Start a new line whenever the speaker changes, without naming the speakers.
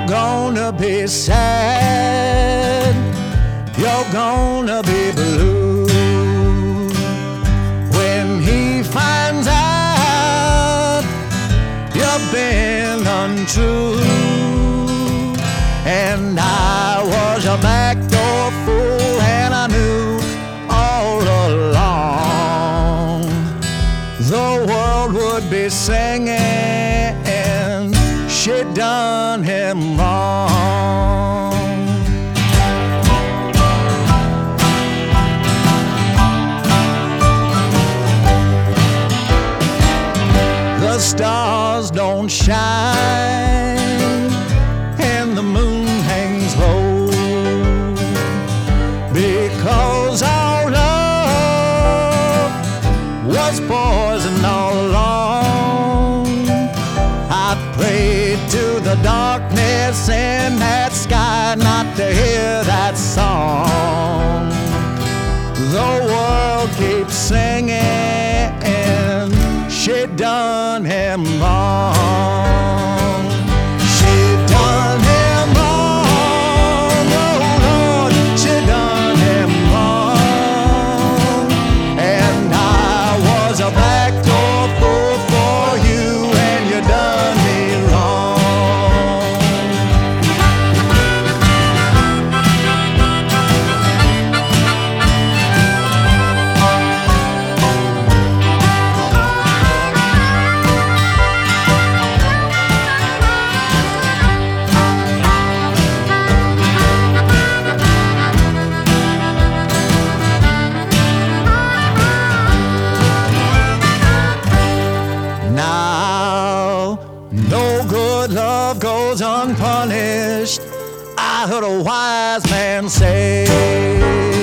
You're gonna be sad, you're gonna be blue when he finds out you've been untrue. And I was a backdoor fool, and I knew all along the world would be singing she done him wrong. The stars don't shine and the moon hangs low because our love was poison all along. I prayed to the darkness in that sky not to hear that song. The world keeps singing she done him wrong. She done him wrong. Oh Lord, she done him wrong. And I was a backdoor fool for you, and you done me wrong. Now, no good love goes unpunished, I heard a wise man say.